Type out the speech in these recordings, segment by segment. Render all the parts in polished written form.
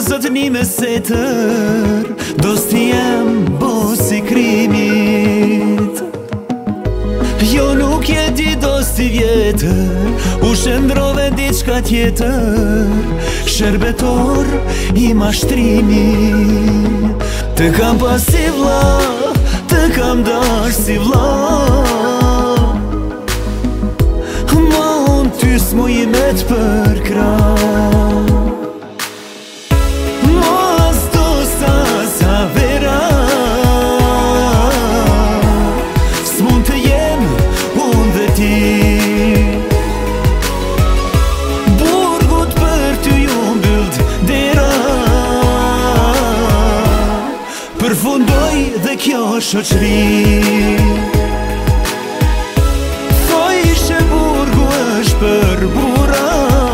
zot një mesetër, dosti jem bosi krimit. Jo nuk je di dosti vjetër, u shëndrove diçka tjetër, shërbetor i mashtrimi. Të kam pas si vlla, të kam dash si vlla, ma unë ty s'mu i me t'për krah. Përfundoj dhe kjo shoqri. Thoj ishe burgu është për bura,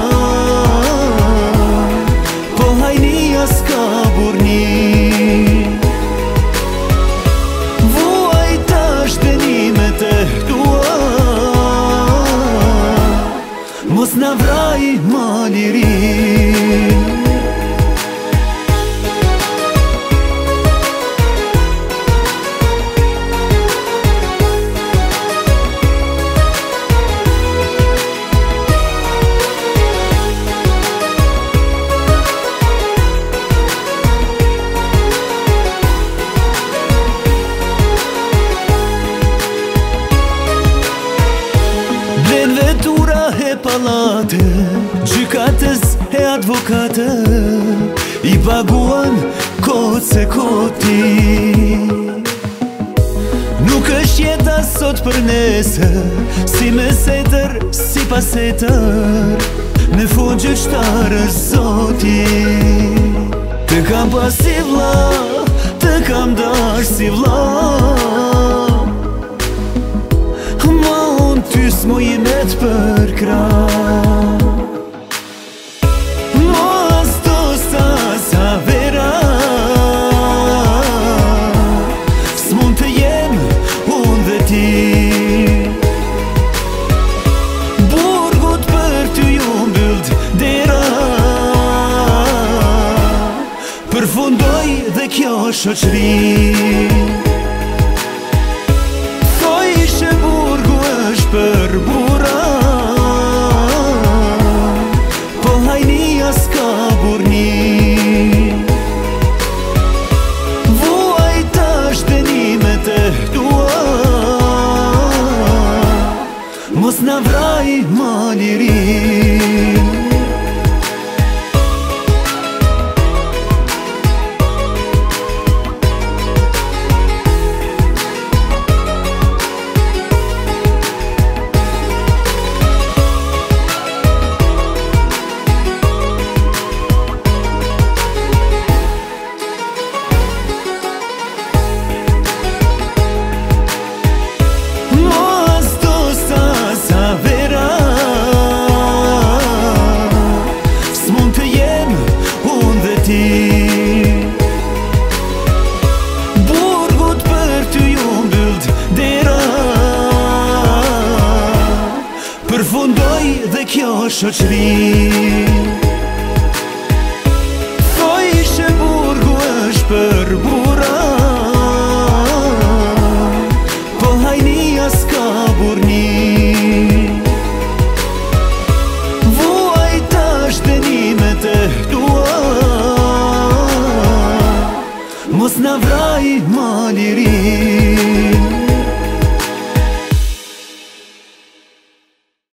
po hajnia s'ka burni. Vuaj tash dënimet e tua, mos na vraj malirin. Blen vetura e palate, gjykatës e advokate, i paguan kot se koti. Nuk është jeta sot për nesër, si mesetër, si pasetër, në fund gjyqtar është Zoti. Të kam pas si vlla, të kam dash si vlla, ty s'mu i me t'për krah. Mos do sa vera, s'mund të jem unë dhe ti. Burgut për ty ju mbyll dera, përfundoj dhe kjo shoqri. Për bura, po hajnia s'ka burni. Vuaj tash dënimet e tua, mos na vraj malirin. Burgut për ty ju mbyll dera, përfundoj dhe kjo shoqri.